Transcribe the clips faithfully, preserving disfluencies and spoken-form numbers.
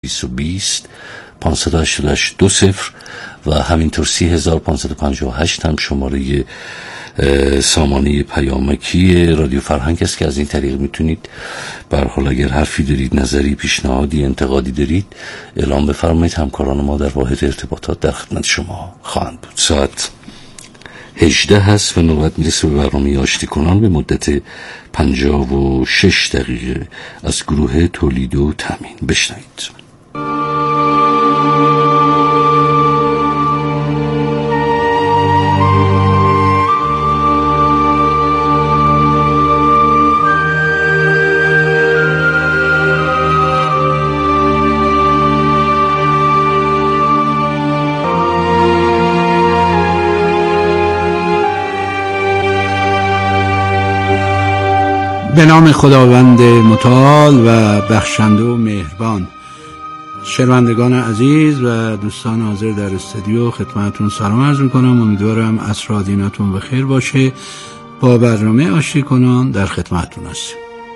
بیست و بیست پانصد و هشتاد و هشت دو صفر و همینطور سی هزار و پانصد و پنجاه و هشت هم شماره سامانه پیامکی رادیو فرهنگ است که از این طریق میتونید به هر حال اگر حرفی دارید، نظری، پیشنهادی، انتقادی دارید اعلام بفرمایید. همکاران ما در واحد ارتباطات در خدمت شما خواهند بود. ساعت هجده هست و نوبت میرسه به برنامه آشتی کنان به مدت پنجاه و شش دقیقه از گروه تولید و تامین. بشنوید. به نام خداوند متعال و بخشنده و مهربان. شنوندگان عزیز و دوستان حاضر در استودیو خدمتتون سلام عرض میکنم. امیدوارم عصر و دینتون بخیر باشه. با برنامه آشتی کنان در خدمتتون هستیم.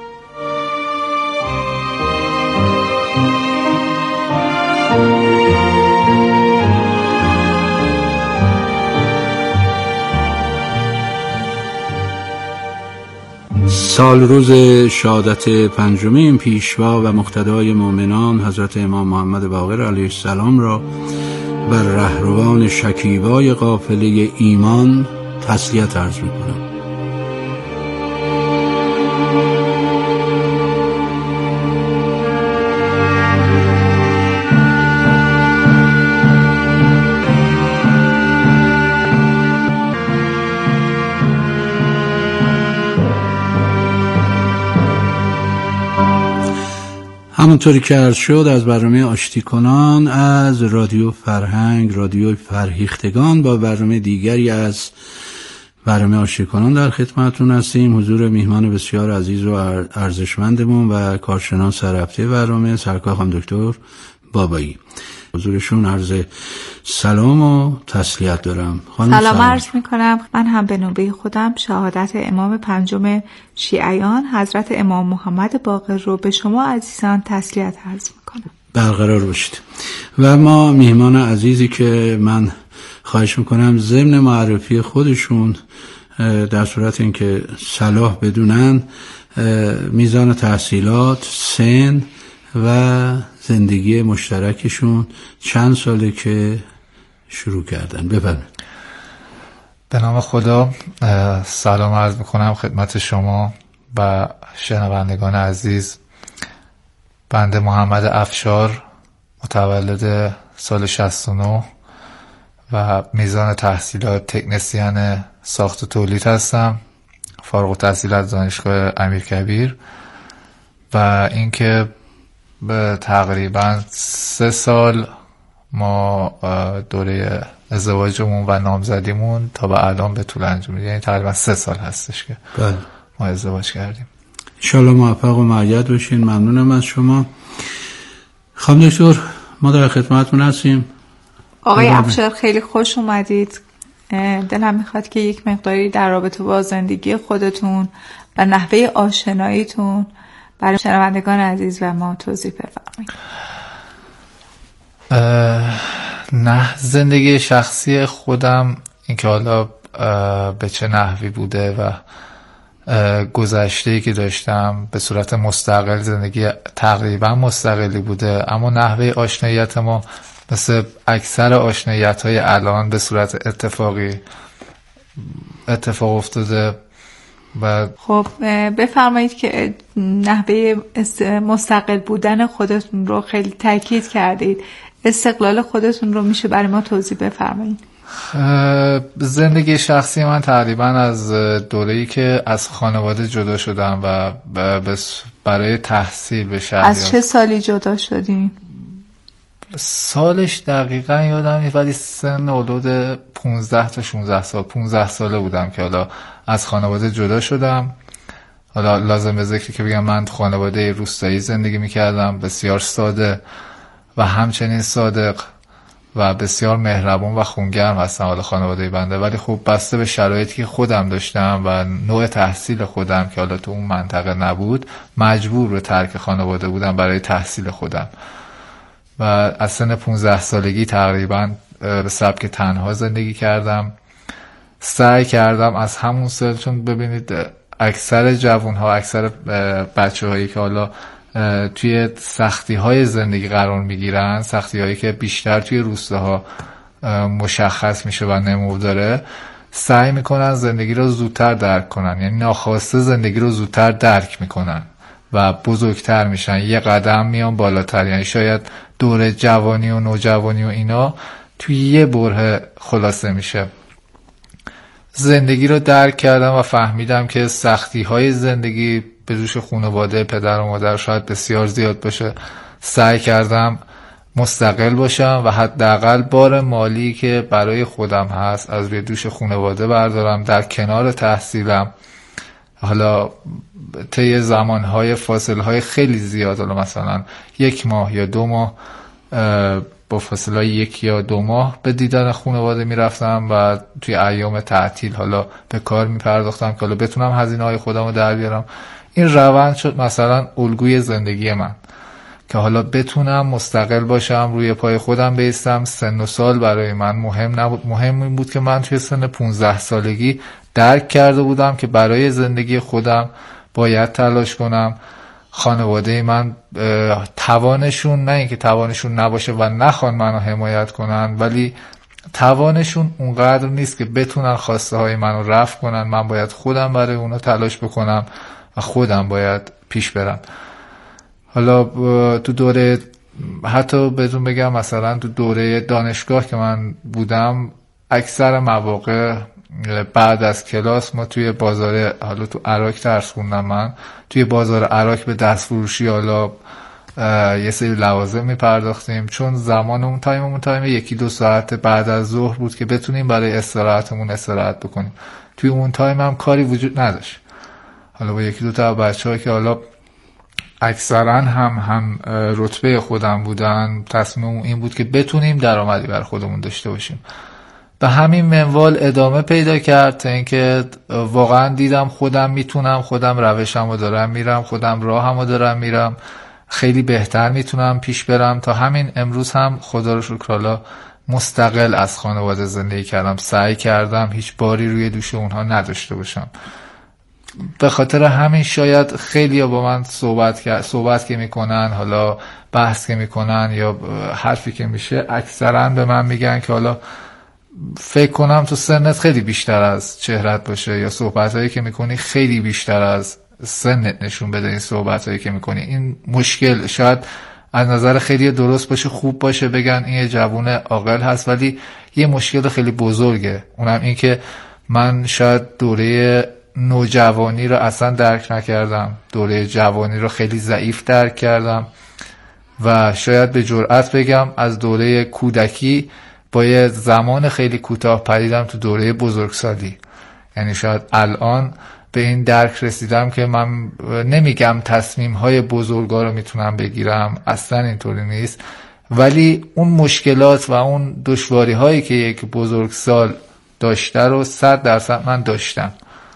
سال روز شهادت پنجمین پیشوا و مقتدای مؤمنان حضرت امام محمد باقر علیه السلام را بر رهروان شکیبای قافله ایمان تسلیت عرض می‌کنم. همونطوری که عرض شد از برنامه آشتی کنان از رادیو فرهنگ، رادیو فرهیختگان، با برنامه دیگری از برنامه آشتی کنان در خدمتتون هستیم. حضور میهمان بسیار عزیز و ارزشمندمون و کارشناس هفته برنامه سرکار خانم دکتر بابایی. حضورشون عرض سلام و تسلیت دارم. سلام, سلام عرض میکنم. من هم به نوبه خودم شهادت امام پنجم شیعیان حضرت امام محمد باقر رو به شما عزیزان تسلیت عرض میکنم. برقرار باشید. و ما میهمان عزیزی که من خواهش میکنم ضمن معرفی خودشون در صورت اینکه صلاح بدونن میزان تحصیلات، سن و زندگی مشترکشون چند ساله که شروع کردن. بفرمایید. به نام خدا سلام عرض میکنم خدمت شما و شنوندگان عزیز. بنده محمد افشار، متولد سال شصت و نه و میزان تحصیلات تکنسین ساخت و تولید هستم. فارغ التحصیل از دانشگاه امیرکبیر و اینکه به تقریبا سه سال ما دوره ازدواجمون و نامزدیمون تا به الان به طول انجام میده، یعنی تقریبا سه سال هستش که بله. ما ازدواج کردیم. انشالله موفق و مؤید باشین. ممنونم از شما. خانم دکتر ما در خدمتتون هستیم. آقای افشار خیلی خوش اومدید. دلم میخواد که یک مقداری در رابطه با زندگی خودتون و نحوه آشناییتون برای شنوندگان عزیز و ما توضیح بفرمایید. نه زندگی شخصی خودم این که حالا به چه نحوی بوده و گذشته‌ای که داشتم به صورت مستقل، زندگی تقریبا مستقلی بوده، اما نحوه آشناییت ما مثل اکثر آشناییت‌های الان به صورت اتفاقی اتفاق افتاده. و خب بفرمایید که نحوه مستقل بودن خودتون رو خیلی تاکید کردید. استقلال خودتون رو میشه برای ما توضیح بفرمایید. زندگی شخصی من تقریبا از دوره‌ای که از خانواده جدا شدم و برای تحصیل به شهر. از چه سالی جدا شدین؟ سالش دقیقا یادم نیست ولی سن حدود پانزده تا شانزده سال پانزده ساله بودم که حالا از خانواده جدا شدم. حالا لازم به ذکر که بگم من خانواده روستایی زندگی میکردم، بسیار ساده و همچنین صادق و بسیار مهربان و خونگرم هستم حالا خانواده بنده، ولی خب بسته به شرایطی که خودم داشتم و نوع تحصیل خودم که حالا تو اون منطقه نبود، مجبور به ترک خانواده بودم برای تحصیل خودم. و از سن پونزده سالگی تقریبا به سبک تنها زندگی کردم. سعی کردم از همون سال، چون ببینید اکثر جوان ها، اکثر بچه هایی که حالا توی سختی های زندگی قرار میگیرن، سختی هایی که بیشتر توی روستاها مشخص میشه و نمو داره، سعی میکنن زندگی رو زودتر درک کنن، یعنی ناخواسته زندگی رو زودتر درک میکنن و بزرگتر میشن، یه قدم میان بالاتر. یعنی شاید دوره جوانی و نوجوانی و اینا توی یه بره خلاصه میشه. زندگی رو درک کردم و فهمیدم که سختی های زندگی به دوش خانواده، پدر و مادر شاید بسیار زیاد باشه. سعی کردم مستقل باشم و حداقل بار مالی که برای خودم هست از روی دوش خانواده بردارم، در کنار تحصیلم. حالا طی زمانهای فاصله خیلی زیاد، حالا مثلا یک ماه یا دو ماه با فاصله یک یا دو ماه به دیدن خانواده میرفتم و توی ایام تعطیل حالا به کار میپرداختم که حالا بتونم هزینه های خودم رو در بیارم. این روند شد مثلا الگوی زندگی من که حالا بتونم مستقل باشم، روی پای خودم بایستم. سن و سال برای من مهم نبود، مهم این بود که من توی سن پونزده سالگی درک کرده بودم که برای زندگی خودم باید تلاش کنم. خانواده من توانشون، نه اینکه توانشون نباشه و نخوان منو حمایت کنن، ولی توانشون اونقدر نیست که بتونن خواسته های منو رفع کنن. من باید خودم برای اونا تلاش بکنم و خودم باید پیش برم. حالا تو دوره، حتی بهتون بگم مثلا تو دوره دانشگاه که من بودم، اکثر مواقع بعد از کلاس ما توی بازار، حالا تو عراق درس خوندم من، توی بازار عراق به دست فروشی حالا یه سری لوازم میپرداختیم، چون زمان اون تایم اون تایم یکی دو ساعت بعد از ظهر بود که بتونیم برای استراحتمون استراحت بکنیم. توی اون تایم هم کاری وجود نداشت. حالا با یکی دو تا بچه‌ها که حالا اکثرا هم هم رتبه خودم بودن، تصمیم این بود که بتونیم درآمدی بر خودمون داشته باشیم. به همین منوال ادامه پیدا کرد تا اینکه واقعا دیدم خودم میتونم، خودم روشمو دارم میرم، خودم راهمو دارم میرم، خیلی بهتر میتونم پیش برم. تا همین امروز هم خدا رو شکر حالا مستقل از خانواده زندگی کردم. سعی کردم هیچ باری روی دوش اونها نداشته باشم. به خاطر همین شاید خیلی ها با من صحبت صحبت که میکنن، حالا بحث که میکنن یا حرفی که میشه، اکثرا به من میگن که حالا فکر کنم تو سنت خیلی بیشتر از چهرت باشه، یا صحبتایی که میکنی خیلی بیشتر از سنت نشون بده این صحبتایی که میکنی. این مشکل شاید از نظر خیلی درست باشه، خوب باشه، بگن این یه جوون عاقل هست، ولی یه مشکل خیلی بزرگه. اونم این که من شاید دوره نوجوانی رو اصلا درک نکردم، دوره جوانی رو خیلی ضعیف درک کردم و شاید به جرئت بگم از دوره کودکی با یه زمان خیلی کوتاه پریدم تو دوره بزرگسالی. یعنی شاید الان به این درک رسیدم که من نمیگم تصمیم های بزرگا رو میتونم بگیرم، اصلا اینطوری نیست، ولی اون مشکلات و اون دشواری هایی که یک بزرگسال داشته رو صد درصد من داشتم.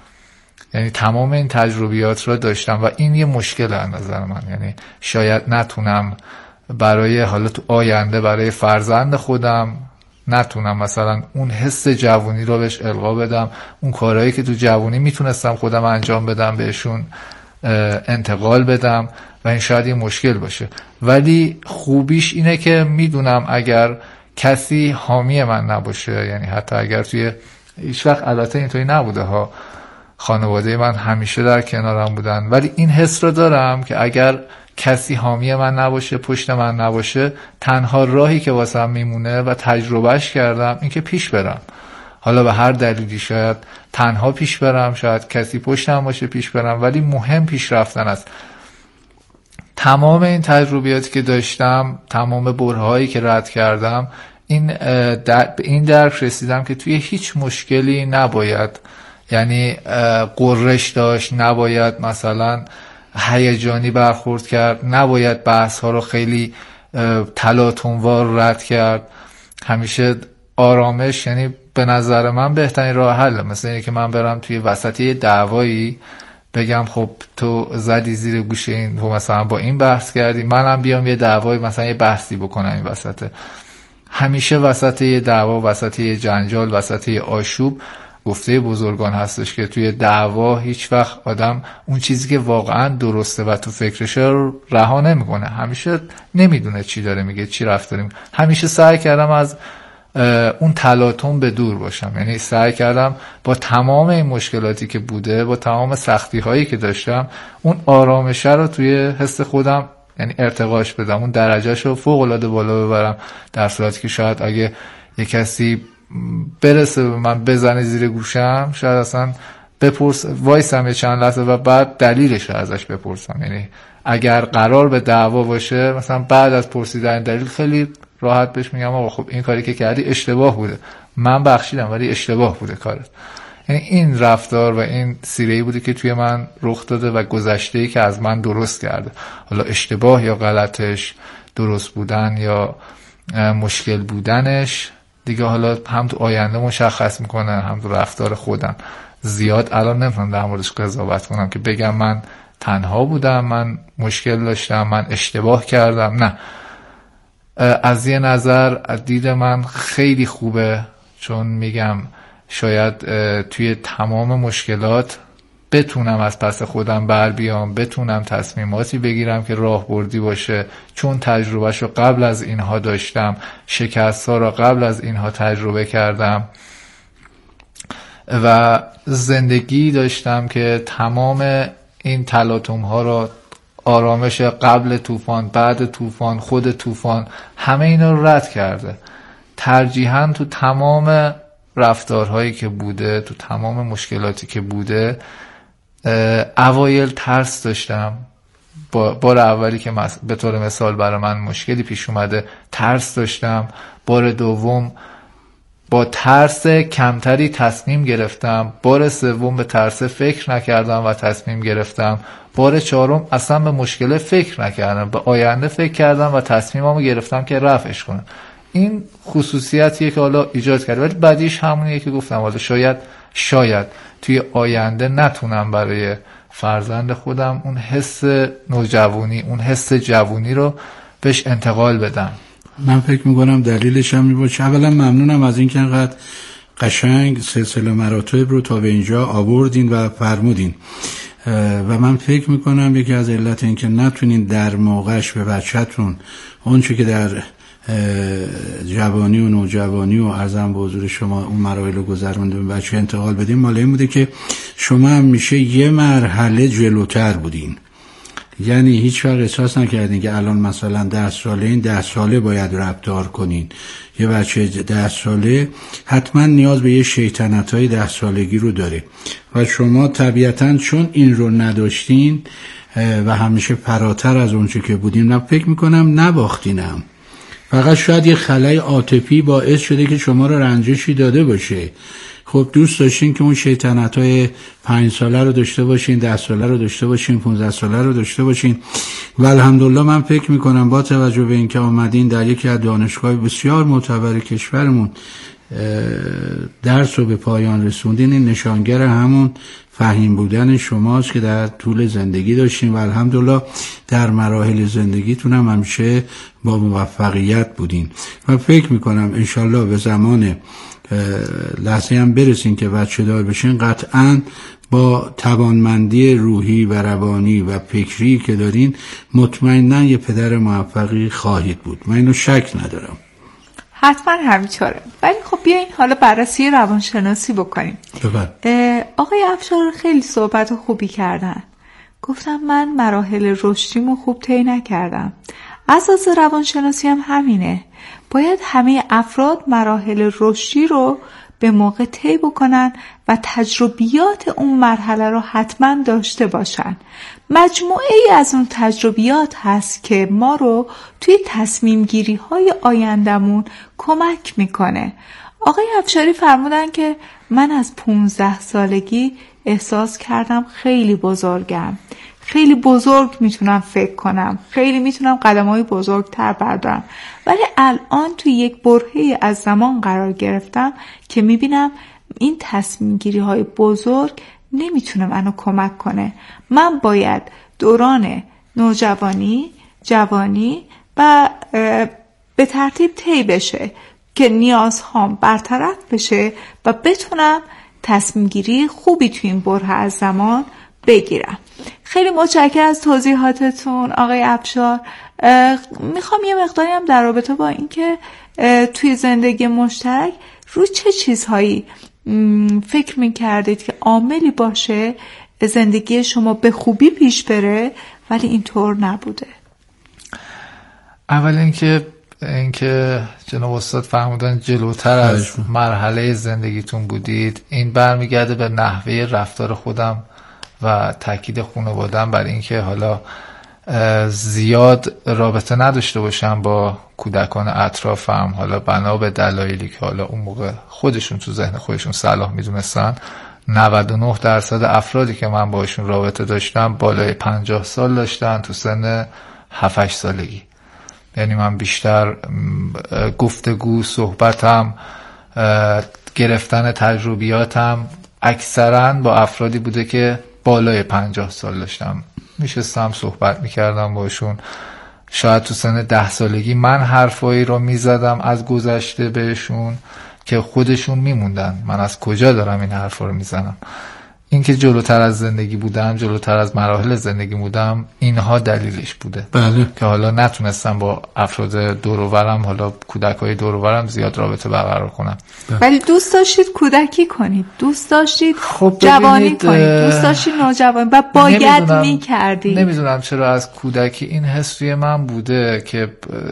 یعنی تمام این تجربیات رو داشتم و این یه مشکل از نظر من. یعنی شاید نتونم برای حالا تو آینده برای فرزند خودم نتونم مثلا اون حس جوانی رو بهش القا بدم، اون کارهایی که تو جوانی میتونستم خودم انجام بدم بهشون انتقال بدم و این شاید یه مشکل باشه. ولی خوبیش اینه که میدونم اگر کسی حامی من نباشه، یعنی حتی اگر توی هیچ وقت البته اینطوری نبوده ها، خانواده من همیشه در کنارم بودن، ولی این حس رو دارم که اگر کسی حامی من نباشه، پشت من نباشه، تنها راهی که واسم میمونه و تجربهش کردم این که پیش برم. حالا به هر دلیلی شاید تنها پیش برم، شاید کسی پشتم باشه پیش برم، ولی مهم پیش رفتن است. تمام این تجربیاتی که داشتم، تمام برهایی که رد کردم، این در به این درک رسیدم که توی هیچ مشکلی نباید، یعنی قررش داشت، نباید مثلا هیجانی برخورد کرد، نباید بحث ها رو خیلی تلاطم‌وار رد کرد. همیشه آرامش، یعنی به نظر من بهترین راه حل. مثلا اینکه من برم توی وسطی دعوایی بگم خب تو زدی زیر گوشه این، تو مثلا با این بحث کردی، منم بیام یه دعوای مثلا یه بحثی بکنم این وسطه. همیشه وسط یه دعوا، وسط یه جنجال، وسط یه آشوب، گفته بزرگان هستش که توی دعوا هیچ وقت آدم اون چیزی که واقعا درسته و تو فکرشه رو رها نمیکنه. همیشه نمیدونه چی داره میگه، چی رفت داریم. همیشه سعی کردم از اون تلاطم به دور باشم، یعنی سعی کردم با تمام این مشکلاتی که بوده، با تمام سختی هایی که داشتم، اون آرامش رو توی حس خودم یعنی ارتقاش بدم، اون درجهش رو فوق العاده بالا ببرم، در صورتی که شاید اگه یه کسی برسه به من بزنه زیر گوشم، شاید اصلا بپرس وایسم یه چند لحظه و بعد دلیلش رو ازش بپرسم. یعنی اگر قرار به دعوا باشه، مثلا بعد از پرسیدن دلیل خیلی راحت بهش میگم آقا خب این کاری که کردی اشتباه بوده، من بخشیدم ولی اشتباه بوده کارت. یعنی این رفتار و این سیره‌ای بوده که توی من رخ داده و گذشته‌ای که از من درست کرده. حالا اشتباه یا غلطش، درست بودن یا مشکل بودنش دیگه حالا هم تو آینده مشخص میکنه، هم تو رفتار خودم. زیاد الان نمیتونم در موردش قضاوت کنم که بگم من تنها بودم، من مشکل داشتم، من اشتباه کردم. نه، از یه نظر دید من خیلی خوبه، چون میگم شاید توی تمام مشکلات بتونم از پس خودم بر بیام، بتونم تصمیماتی بگیرم که راهبردی باشه، چون تجربهش رو قبل از اینها داشتم، شکست ها رو قبل از اینها تجربه کردم و زندگی داشتم که تمام این تلاطم ها رو، آرامش قبل طوفان، بعد طوفان، خود طوفان، همه اینا رو رد کرده. ترجیحاً تو تمام رفتارهایی که بوده، تو تمام مشکلاتی که بوده، اوایل ترس داشتم. بار اولی که به طور مثال برای من مشکلی پیش اومده ترس داشتم، بار دوم با ترس کمتری تصمیم گرفتم، بار سوم به ترس فکر نکردم و تصمیم گرفتم، بار چهارم اصلا به مشکل فکر نکردم، به آینده فکر کردم و تصمیممو گرفتم که رفعش کنم. این خصوصیتیه که حالا ایجاد کرده، ولی بعدیش همونیه که گفتم حالا شاید شاید توی آینده نتونم برای فرزند خودم اون حس نوجوانی، اون حس جوانی رو بهش انتقال بدم. من فکر میکنم دلیلش هم میباشه. اولا ممنونم از این که انقدر قشنگ سلسله مراتب رو تا به اینجا آوردین و فرمودین و من فکر میکنم یکی از علت این که نتونین در موقعش به بچه‌تون اونچه که در جوانی و نوجوانی و عرضم به حضور شما اون مراحل رو گذروندین به بچه انتقال بدین، مال این بوده که شما هم میشه یه مرحله جلوتر بودین. یعنی هیچ وقت احساس نکردین که الان مثلا ده ساله این ده ساله باید رفتار کنین. یه بچه ده ساله حتما نیاز به یه شیطنت‌های ده سالگی رو داره و شما طبیعتاً چون این رو نداشتین و همیشه فراتر از اون چه که بودین، من فکر میکنم نباختینم. فقط شاید یه خلای عاطفی باعث شده که شما رو رنجشی داده باشه. خب دوست داشتین که اون شیطنت‌های پنج ساله رو داشته باشین، ده ساله رو داشته باشین، پونزده ساله رو داشته باشین و الحمدلله من فکر میکنم با توجه به اینکه آمدین در یکی از دانشگاه بسیار معتبر کشورمون درس رو به پایان رسوندین، این نشانگر همون فهیم بودن شماست که در طول زندگی داشتین و الحمدلله در مراحل زندگیتون هم همیشه با موفقیت بودین و فکر میکنم انشالله به زمان لحظه هم برسین که بچه دار بشین قطعاً با توانمندی روحی و روانی و فکری که دارین مطمئناً یه پدر موفقی خواهید بود. من اینو شک ندارم. حتما همینطوره. ولی خب بیاین حالا بررسی روانشناسی بکنیم. آقای افشار خیلی صحبت خوبی کردن. گفتم من مراحل رشدیمو خوب طی نکردم. اساس روانشناسی هم همینه. باید همه افراد مراحل رشدی رو به موقع طی بکنن و تجربیات اون مرحله رو حتما داشته باشن. مجموعه ای از اون تجربیات هست که ما رو توی تصمیم گیری های آیندمون کمک میکنه. آقای افشاری فرمودن که من از پونزده سالگی احساس کردم خیلی بزرگم، خیلی بزرگ میتونم فکر کنم، خیلی میتونم قدم‌های بزرگتر بردارم، ولی الان توی یک برهه‌ای از زمان قرار گرفتم که میبینم این تصمیم گیری های بزرگ نمیتونه منو کمک کنه. من باید دوران نوجوانی، جوانی و به ترتیب طی بشه که نیازهام برطرف بشه و بتونم تصمیم گیری خوبی تو این بره از زمان بگیرم. خیلی متشکرم از توضیحاتتون آقای افشار. میخوام یه مقداری هم در رابطه با این که توی زندگی مشترک روی چه چیزهایی فکر میکردید که عاملی باشه زندگی شما به خوبی پیش بره ولی اینطور نبوده؟ اول اینکه اینکه جناب استاد فرمودن جلوتر از مرحله زندگیتون بودید، این برمیگرده به نحوه رفتار خودم و تاکید خانواده‌ام بر اینکه حالا زیاد رابطه نداشته باشم با کودکان اطرافم، حالا بنا به دلایلی که حالا اون موقع خودشون تو ذهن خودشون صلاح میدونستن. نود و نه درصد افرادی که من باشون رابطه داشتم بالای پنجاه سال داشتن تو سن هفت هشت سالگی. یعنی من بیشتر گفتگو، صحبتم، گرفتن تجربیاتم اکثرا با افرادی بوده که بالای پنجاه سال داشتم. میشستم صحبت میکردم باشون. شاید تو سن ده سالگی من حرفایی رو میزدم از گذشته بهشون که خودشون میموندن من از کجا دارم این حرفا رو میزنم. این که جلوتر از زندگی بودم، جلوتر از مراحل زندگی بودم، اینها دلیلش بوده. بله. که حالا نتونستم با افراد دور و برم، حالا کودکای دور و برم زیاد رابطه برقرار کنم. بله. ولی دوست داشتید کودکی کنید، دوست داشتید خب جوانی کنید، دوست داشتید نوجوانی و باید میکردید. نمیدونم چرا از کودکی این حس توی من بوده که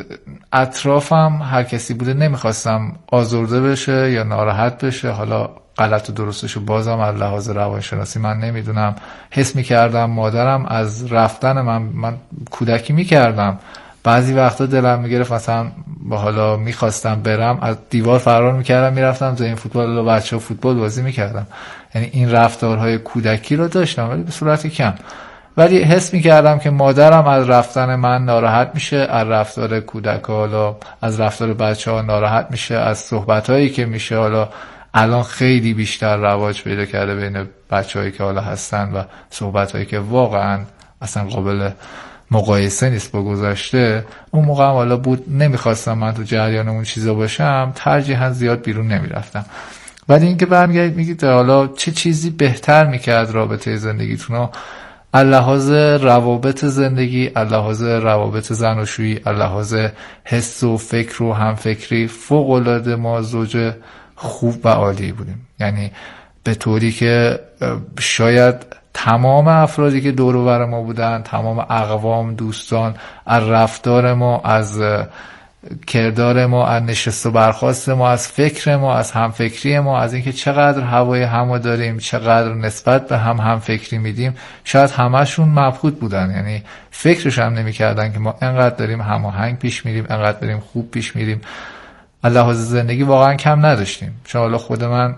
اطرافم هر کسی بوده نمیخواستم آزرده بشه یا ناراحت بشه. حالا غلط و درستشو بازم از لحاظ روانشناسی من نمیدونم. حس میکردم مادرم از رفتن من من کودکی میکردم بعضی وقتا دلم میگرفت مثلا با حالا میخواستم برم از دیوار فرار میکردم میرفتم زمین فوتبال و بچه‌ها فوتبال بازی میکردم. یعنی این رفتارهای کودکی رو داشتم ولی به صورت کم. ولی حس میکردم که مادرم از رفتن من ناراحت میشه، از رفتار کودک‌ها، حالا از رفتار بچه‌ها ناراحت میشه، از صحبتایی که میشه. حالا الان خیلی بیشتر رواج پیدا کرده بین بچه‌هایی که حالا هستن و صحبتایی که واقعا اصلا قابل مقایسه نیست با گذشته. اون موقع هم حالا بود نمیخواستم من تو جریان اون چیزا باشم، ترجیحاً زیاد بیرون نمیرفتم. ولی اینکه برمیگردید میگید حالا چه چیزی بهتر میکرد رابطه زندگیتون رو، لحاظ روابط زندگی، لحاظ روابط زناشویی، لحاظ حس و فکر و همفکری، فوق‌العاده ما زوج خوب و عالی بودیم. یعنی به طوری که شاید تمام افرادی که دور و بر ما بودن، تمام اقوام، دوستان، از رفتار ما، از کردار ما، از نشست و برخاست ما، از فکر ما، از همفکری ما، از اینکه چقدر هوای همو داریم، چقدر نسبت به هم همفکری میدیم، شاید همشون مبهوت بودن. یعنی فکرش هم نمی کردن که ما انقدر داریم هماهنگ پیش میریم، انقدر داریم خوب پیش میریم. از لحاظ زندگی واقعا کم نداشتیم. چون حالا خود من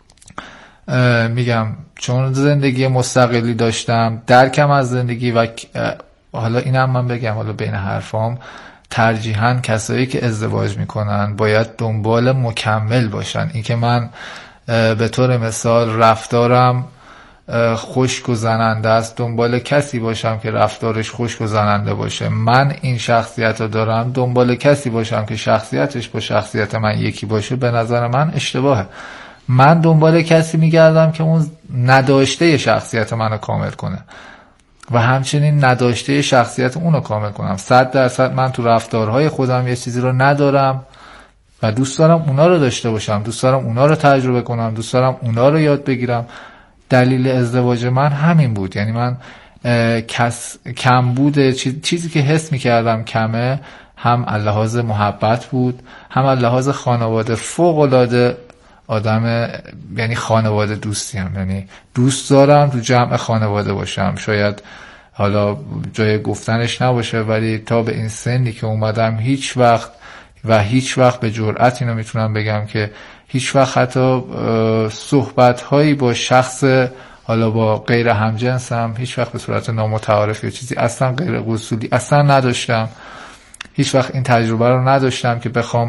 میگم چون زندگی مستقلی داشتم، درکم از زندگی و حالا اینم من بگم حالا بین حرفام، ترجیحاً کسایی که ازدواج میکنن باید دنبال مکمل باشن. این که من به طور مثال رفتارم خشک و زننده است، دنبال کسی باشم که رفتارش خشک و زننده باشه. من این شخصیت رو دارم، دنبال کسی باشم که شخصیتش با شخصیت من یکی باشه، به نظر من اشتباهه. من دنبال کسی میگردم که اون نداشته شخصیت منو کامل کنه و همچنین نداشته شخصیت اونو کامل کنم. صد درصد من تو رفتارهای خودم یه چیزی رو ندارم و دوست دارم اونا رو داشته باشم، دوست دارم اونا رو تجربه کنم، دوست دارم اونا رو یاد بگیرم. دلیل ازدواج من همین بود. یعنی من کس کم بوده چیزی که حس میکردم کمه، هم لحاظ محبت بود، هم لحاظ خانواده. فوق العاده آدم، یعنی خانواده دوستیم، یعنی دوست دارم تو جمع خانواده باشم. شاید حالا جای گفتنش نباشه ولی تا به این سنی که اومدم هیچ وقت و هیچ وقت به جرئت اینو میتونم بگم که هیچ وقت حتی صحبت هایی با شخص حالا با غیر همجنسم هیچ وقت به صورت نامتعارف یا چیزی اصلا غیر قصولی اصلا نداشتم. هیچ وقت این تجربه رو نداشتم که بخوام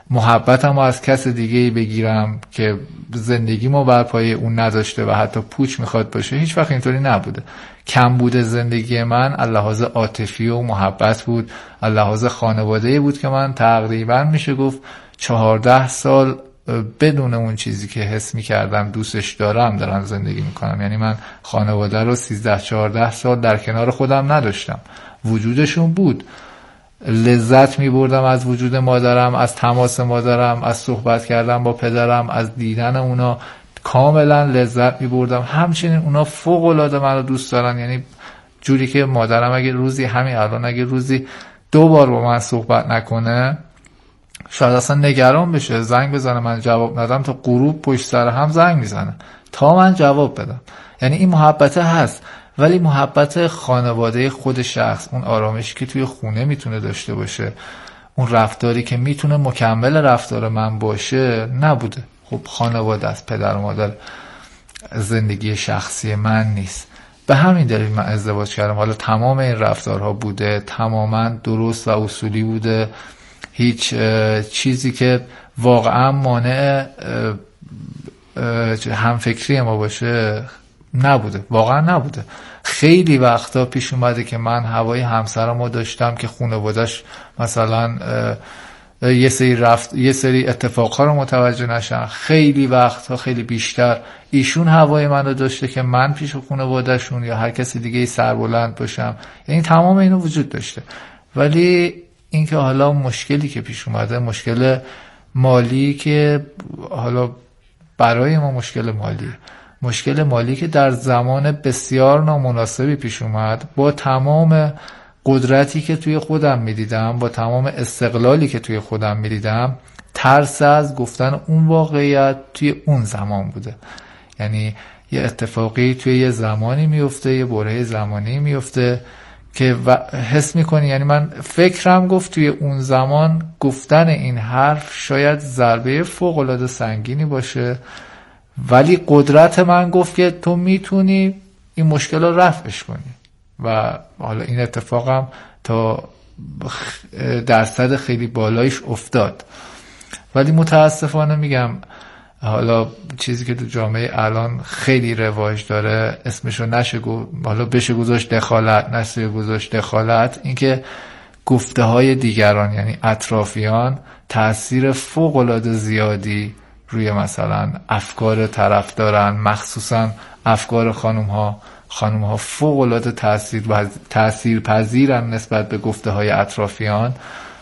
محبتم رو از کس دیگه‌ای بگیرم که زندگیمو بر پایه اون نداشته و حتی پوچ میخواد باشه. هیچ وقت اینطوری نبوده. کم بوده زندگی من از لحاظ عاطفی و محبت بود، از لحاظ خانواده‌ای بود که من تقریبا میشه گفت چهارده سال بدون اون چیزی که حس میکردم دوستش دارم دارم زندگی میکنم. یعنی من خانواده رو سیزده چهارده سال در کنار خودم نداشتم، وجودشون بود، لذت میبردم از وجود مادرم، از تماس مادرم، از صحبت کردن با پدرم، از دیدن اونا کاملا لذت میبردم. همچنین اونا فوق العاده من رو دوست دارن، یعنی جوری که مادرم اگه روزی همین الان اگه روزی دو بار با من صحبت نکنه شاید اصلا نگران بشه، زنگ بزنه من جواب ندم تا غروب پشت سر هم زنگ میزنه تا من جواب بدم. یعنی این محبت هست، ولی محبت خانواده خود شخص، اون آرامشی که توی خونه میتونه داشته باشه، اون رفتاری که میتونه مکمل رفتار من باشه نبوده. خب خانواده است، پدر و مادر زندگی شخصی من نیست. به همین دلیل من ازدواج کردم. حالا تمام این رفتارها بوده، تماما درست و اصولی بوده، هیچ چیزی که واقعا مانع همفکری ما باشه نبوده، واقعا نبوده. خیلی وقتا پیش اومده که من هوای همسرمو داشتم که خانواده‌اش مثلا یه سری رفت یه سری اتفاقها رو متوجه نشن. خیلی وقتا، خیلی بیشتر ایشون هوای منو داشته که من پیش خانواده‌شون یا هر کسی دیگه سربلند باشم. یعنی تمام اینو وجود داشته. ولی اینکه حالا مشکلی که پیش اومده، مشکل مالی که حالا برای ما مشکل مالی مشکل مالی که در زمان بسیار نامناسبی پیش اومد، با تمام قدرتی که توی خودم میدیدم، با تمام استقلالی که توی خودم میدیدم، ترس از گفتن اون واقعیت توی اون زمان بوده. یعنی یه اتفاقی توی یه زمانی میفته، یه برهه زمانی میفته که حس میکنی، یعنی من فکرم گفت توی اون زمان گفتن این حرف شاید ضربه فوق‌العاده سنگینی باشه، ولی قدرت من گفت که تو میتونی این مشکل رو رفعش کنی و حالا این اتفاقم تا درصد خیلی بالایش افتاد. ولی متاسفانه میگم حالا چیزی که تو جامعه الان خیلی رواج داره، اسمشو نشه گفت، حالا بشه گذاشت دخالت، نشه گذاشت دخالت، اینکه گفته های دیگران یعنی اطرافیان تأثیر فوق العاده زیادی روی مثلا افکار طرف دارن، مخصوصا افکار خانم ها. خانم ها فوق العاده تأثیر تأثیر پذیرن نسبت به گفته های اطرافیان.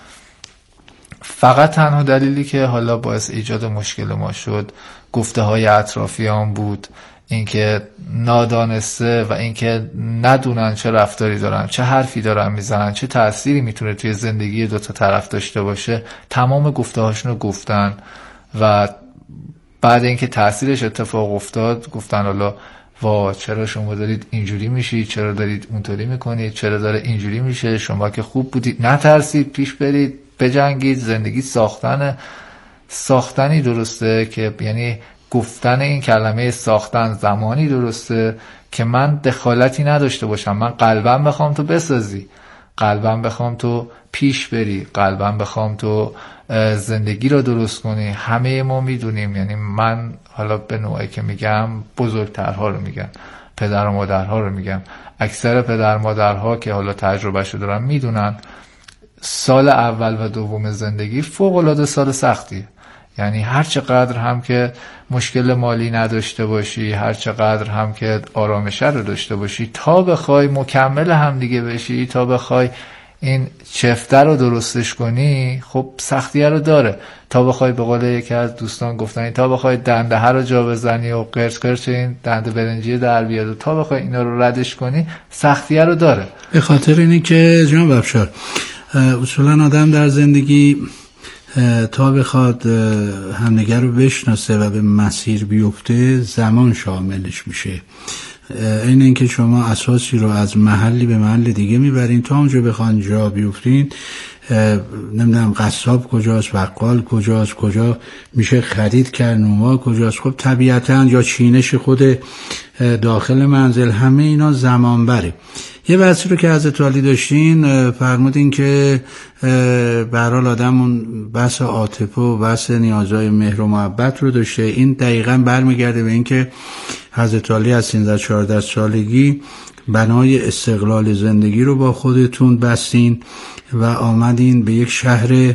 فقط تنها دلیلی که حالا باعث ایجاد مشکل ما شد گفته های اطرافیان بود، اینکه نادانسته و اینکه ندونن چه رفتاری دارن، چه حرفی دارن میزنن، چه تأثیری میتونه توی زندگی دو تا طرف داشته باشه. تمام گفته هاشون رو گفتن و بعد اینکه تأثیرش اتفاق افتاد گفتن حالا وا چرا شما دارید اینجوری میشید، چرا دارید اونطوری میکنید، چرا داره اینجوری میشه، شما که خوب بودید، نترسید، پیش برید، بجنگید. زندگی ساختن ساختنی درسته که یعنی گفتن این کلمه ساختن زمانی درسته که من دخالتی نداشته باشم. من قلبم بخوام تو بسازی، قلبم بخوام تو پیش بری، قلبم بخوام تو زندگی رو درست کنی. همه ما میدونیم، یعنی من حالا به نوعی که میگم بزرگترها رو میگم، پدر و مادرها رو میگم، اکثر پدر مادرها که حالا تجربهشو دارن میدونن سال اول و دوم زندگی فوق العاده سال سختیه. یعنی هر چقدر هم که مشکل مالی نداشته باشی، هر چقدر هم که آرامش رو داشته باشی، تا بخوای مکمل هم دیگه بشی، تا بخوای این چفته رو درستش کنی، خب سختیه رو داره. تا بخوای به قول یکی از دوستان گفتن، تا بخوای دنده ها رو جا بزنی و قرچ قرچ این دنده برنجی در بیاد و تا بخوای اینا رو ردش کنی، سختیه رو داره. به خاطر اینه که جناب افشار اصولا آدم در زندگی تا بخواد همدیگر رو بشناسه و به مسیر بیفته زمان شاملش میشه. این اینکه شما اساسی رو از محلی به محل دیگه میبرین، تا اونجا بخوان جا بیفتین، نمیدونم قصاب کجاست، بقال کجاست، کجا میشه خرید کرد، نوما کجاست. خب طبیعتاً یا چینش خود داخل منزل، همه اینا زمان بره. یه بحثی رو که حضرت علی داشتین فرمودین که به هر حال آدم اون بحث عاطفه و بحث نیازهای مهر و محبت رو داشته. این دقیقاً برمیگرده به این که حضرت علی از سیزده چهارده سالگی بنای استقلال زندگی رو با خودتون بستین و آمدین به یک شهر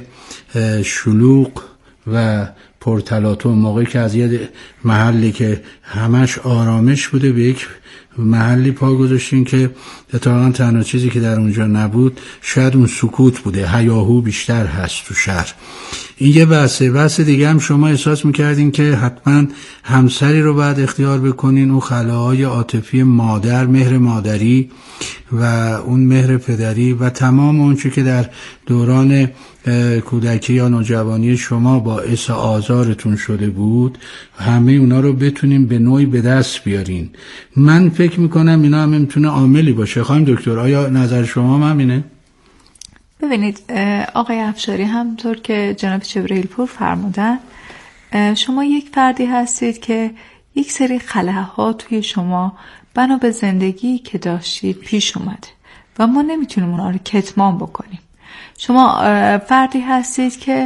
شلوغ و پرتلاطم، موقعی که از یه محلی که همش آرامش بوده به یک محلی پا گذاشتین که اتفاقا تنها چیزی که در اونجا نبود شاید اون سکوت بوده، هیاهو بیشتر هست تو شهر. این یه بحثه. بحث دیگه هم شما احساس میکردین که حتما همسری رو باید اختیار بکنین، اون خلاهای عاطفی مادر، مهر مادری و اون مهر پدری و تمام اون چی که در دوران کودکی یا نوجوانی شما باعث آزارتون شده بود، همه اونا رو بتونیم به نوعی به دست بیارین. من فکر میکنم اینا هم میتونه عاملی باشه. خانم دکتر، آیا نظر شما هم همینه؟ ببینید آقای افشاری، همونطور که جناب جبرئیل پور فرمودن، شما یک فردی هستید که یک سری خلاها توی شما بنا به زندگی که داشتید پیش اومده و ما نمیتونیم اونا رو کتمان بکنیم. شما فردی هستید که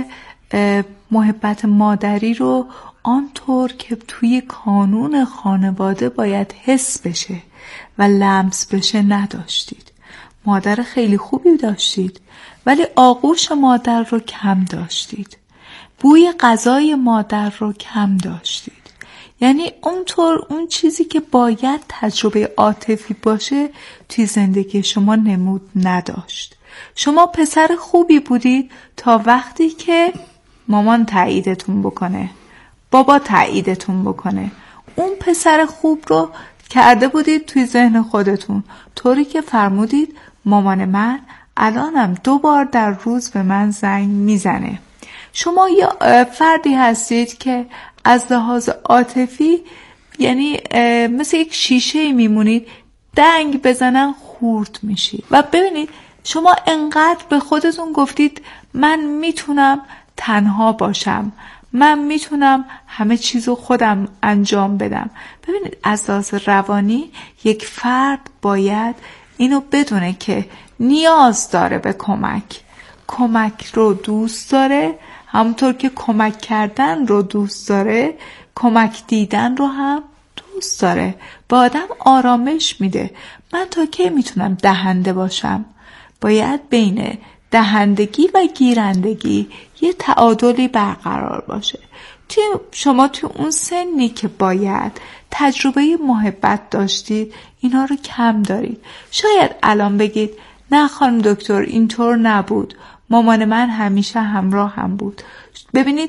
محبت مادری رو آنطور که توی کانون خانواده باید حس بشه و لمس بشه نداشتید. مادر خیلی خوبی داشتید ولی آغوش مادر رو کم داشتید، بوی غذای مادر رو کم داشتید. یعنی اونطور اون چیزی که باید تجربه عاطفی باشه توی زندگی شما نمود نداشت. شما پسر خوبی بودید تا وقتی که مامان تاییدتون بکنه، بابا تاییدتون بکنه. اون پسر خوب رو کرده بودید توی ذهن خودتون، طوری که فرمودید مامان من الانم دو بار در روز به من زنگ میزنه. شما یه فردی هستید که از لحاظ عاطفی یعنی مثل یک شیشه میمونید، دنگ بزنن خورد میشید. و ببینید شما انقدر به خودتون گفتید من میتونم تنها باشم، من میتونم همه چیزو خودم انجام بدم. ببینید از لحاظ روانی یک فرد باید اینو بدونه که نیاز داره به کمک. کمک رو دوست داره، همونطور که کمک کردن رو دوست داره، کمک دیدن رو هم دوست داره. با آدم آرامش میده. من تا کی میتونم دهنده باشم؟ باید بین دهندگی و گیرندگی یه تعادلی برقرار باشه. توی شما توی اون سنی که باید تجربه محبت داشتید اینا رو کم دارید. شاید الان بگید نه خانم دکتر اینطور نبود، مامان من همیشه همراه هم بود. ببینید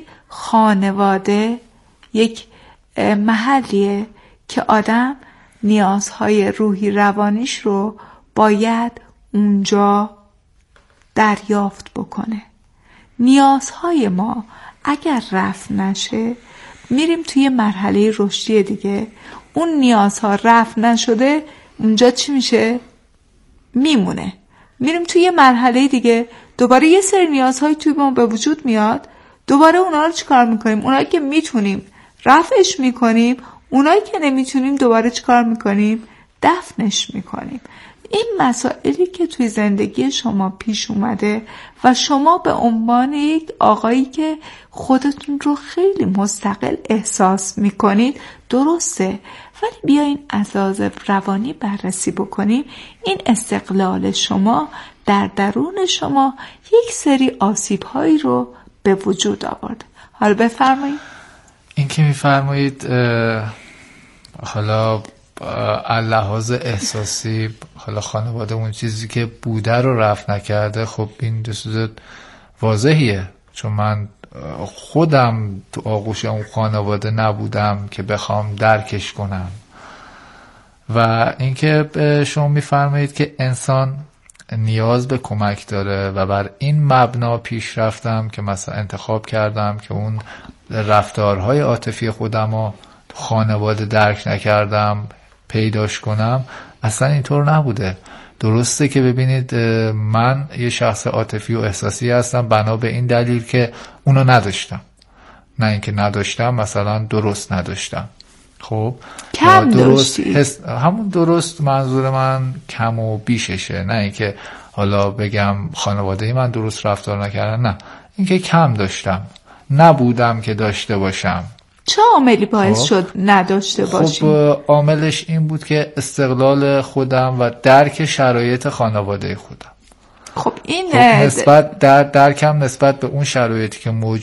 خانواده یک محلیه که آدم نیازهای روحی روانیش رو باید اونجا دریافت بکنه. نیازهای ما اگر رفع نشه میریم توی مرحله رشدی دیگه. اون نیازها رفع نشده اونجا چی میشه؟ میمونه. میریم توی مرحله دیگه، دوباره یه سری نیازهای توی ما به وجود میاد، دوباره اونا رو چیکار میکنیم؟ اونایی که میتونیم رفعش میکنیم، اونایی که نمیتونیم دوباره چیکار میکنیم؟ دفنش میکنیم. این مسائلی که توی زندگی شما پیش اومده و شما به عنوان یک آقایی که خودتون رو خیلی مستقل احساس میکنید درسته، ولی بیاین از لحاظ روانی بررسی بکنیم. این استقلال شما در درون شما یک سری آسیب‌هایی رو به وجود آورد. حالا بفرمایید. این که میفرمایید حالا لحاظ احساسی، حالا خانواده اون چیزی که بوده رو رفع نکرده، خب این دو چیز واضحیه، چون من خودم تو آغوش اون خانواده نبودم که بخوام درکش کنم. و اینکه شما میفرمایید که انسان نیاز به کمک داره و بر این مبنا پیش رفتم که مثلا انتخاب کردم که اون رفتارهای عاطفی خودم رو تو خانواده درک نکردم پیداش کنم. اصلا اینطور نبوده. درسته که ببینید من یه شخص عاطفی و احساسی هستم بنا به این دلیل که اونو نداشتم، نه اینکه نداشتم مثلا درست نداشتم. خب کم درست داشتی. حس... همون درست منظور من کم و بیششه، نه اینکه حالا بگم خانواده‌ای من درست رفتار نکردن، نه، اینکه کم داشتم، نبودم که داشته باشم. چه عاملی باعث خب. شد نداشته باشی؟ خب عاملش این بود که استقلال خودم و درک شرایط خانواده خودم. خب این خب نسبت در درکم نسبت به اون شرایطی که موجود